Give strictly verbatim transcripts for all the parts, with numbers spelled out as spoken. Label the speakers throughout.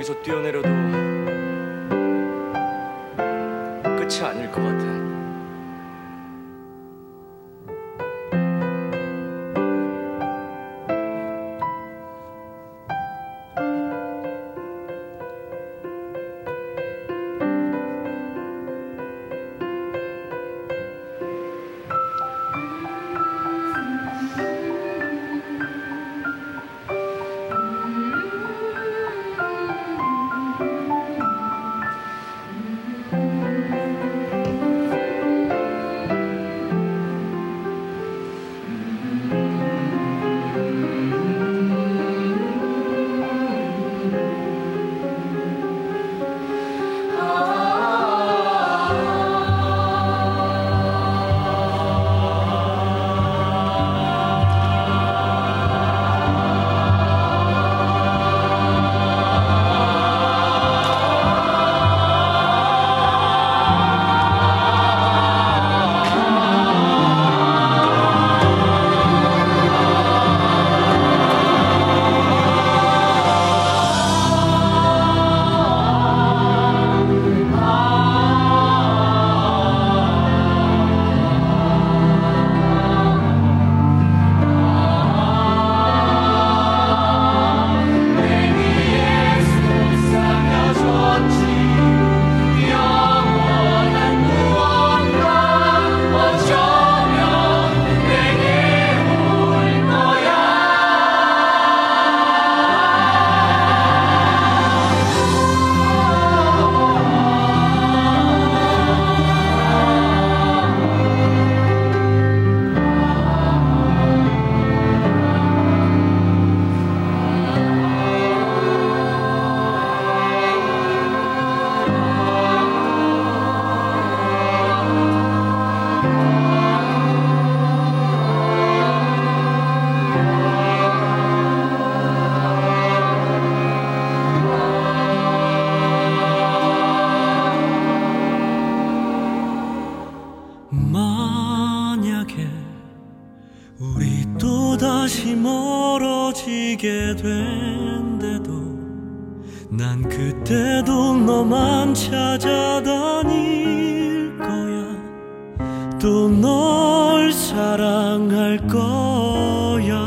Speaker 1: 여기서 뛰어내려도 끝이 아닐 것 같아.
Speaker 2: 만약에 우리 또다시 멀어지게 된대도 난 그때도 너만 찾아다닐 거야. 또 널 사랑할 거야.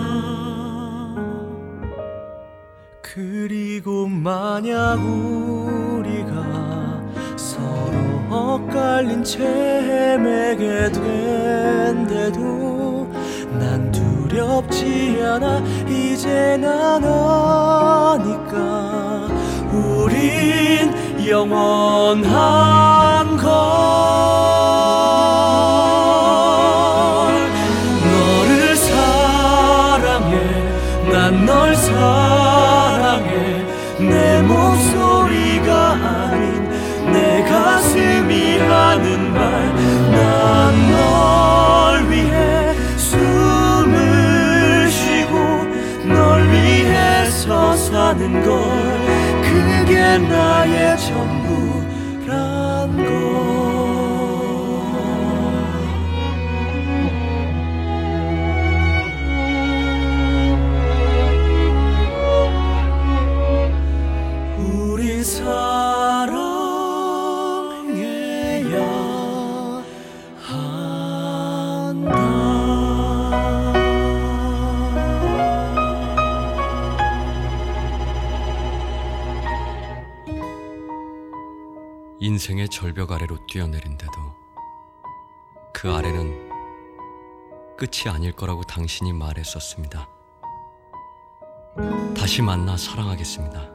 Speaker 2: 그리고 만약 우리가 서로 엇갈린 채 헤매게 된대도 난 두렵지 않아. 이제 난 아니까 우린 영원한 걸. 너를 사랑해. 난 널 사랑해. 내 목소리가 아닌 내 가슴이 하는 말. 난 널 위해 숨을 쉬고 널 위해서 사는 걸. 그게 나의 전부란 걸. 우리 사랑해야 한다.
Speaker 1: 인생의 절벽 아래로 뛰어내린데도 그 아래는 끝이 아닐 거라고 당신이 말했었습니다. 다시 만나 사랑하겠습니다.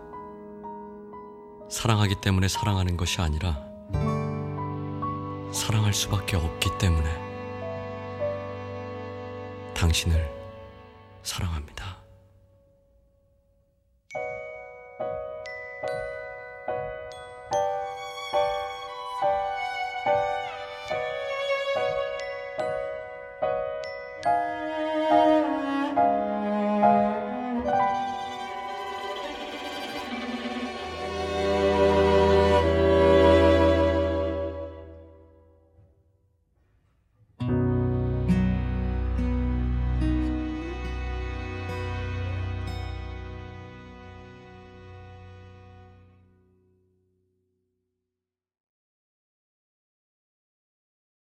Speaker 1: 사랑하기 때문에 사랑하는 것이 아니라 사랑할 수밖에 없기 때문에 당신을 사랑합니다.